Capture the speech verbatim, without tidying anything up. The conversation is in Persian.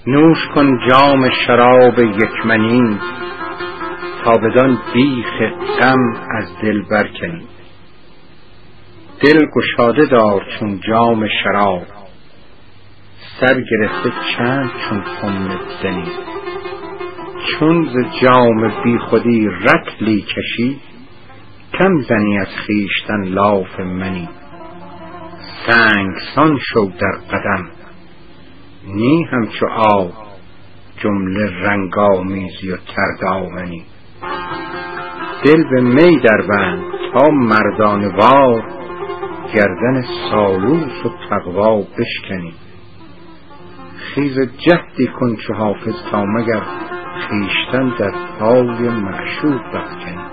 نوش کن جام شراب یک منی، تا بدان بیخ غم از دل برکنی. دل گشاده دار چون جام شراب، سر گرفته چند چون خم زنی. چون ز جام بی خودی رطلی کشی، کم زنی از خویشتن لاف منی. سنگ سان شو در قدم، نی همچو آب جمله رنگ آمیزی و تردامنی. دل به می در بند تا مردانه وار، گردن سالوس و تقوا بشکنی. خیز جهدی کن چو حافظ تا مگر، خویشتن در پای معشوق بفکنی.